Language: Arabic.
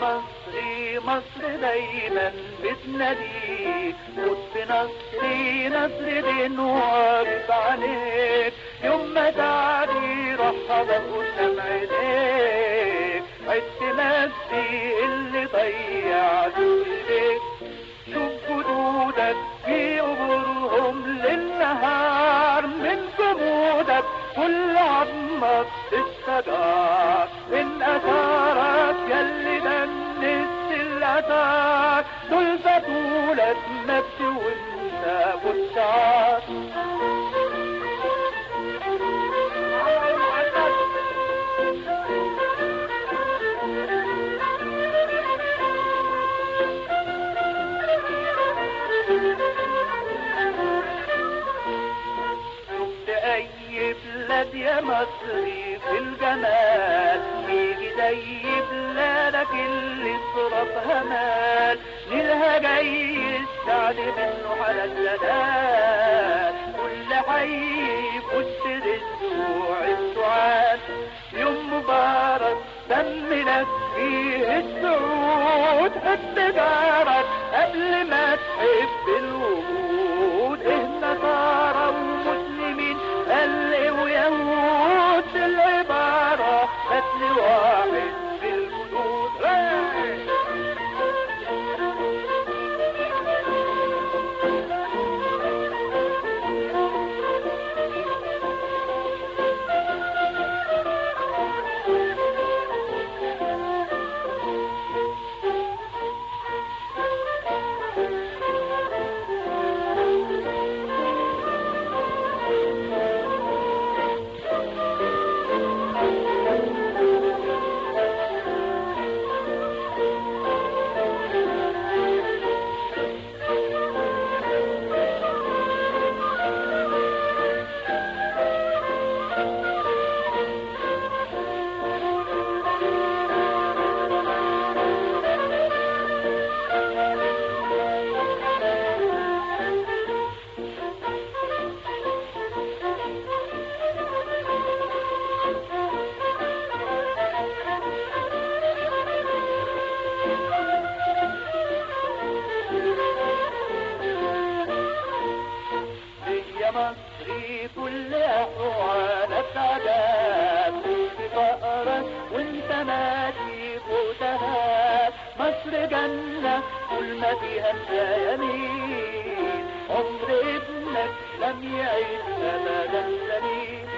مصري مصر دايما بتناديك، خد بنصري نصر دين واقف عليك، يوم ما تعدي رحبك قدام عينيك، عدت نفسي اللي ضيعته ايديك، شوف جدودك في قبورهم للنهار، من جمودك كل عظمك الشجار، من اثارك ياللي دنست الاثار، دول بطولك نفسي وانت والشعار. اي بلاد يا مصري في الجمال، يجي زي بلادك اللي صرفها مال، نيلها جاي السعد منه على الجلال، كل حي يخش للسوع السعاد، يوم مبارك دملك فيه السعود، حب جارك قبل ما تحب الوجود، نصارى ومسلمين قل ويهود، العبارة قتل واحد في الجدود. مصري كل أحوالك عذاب، في فقرك وانت ماشي فوتها، مصر جنة كل ما فيها انت يمين، عمر ابنك لم يعيش أبدا سليم،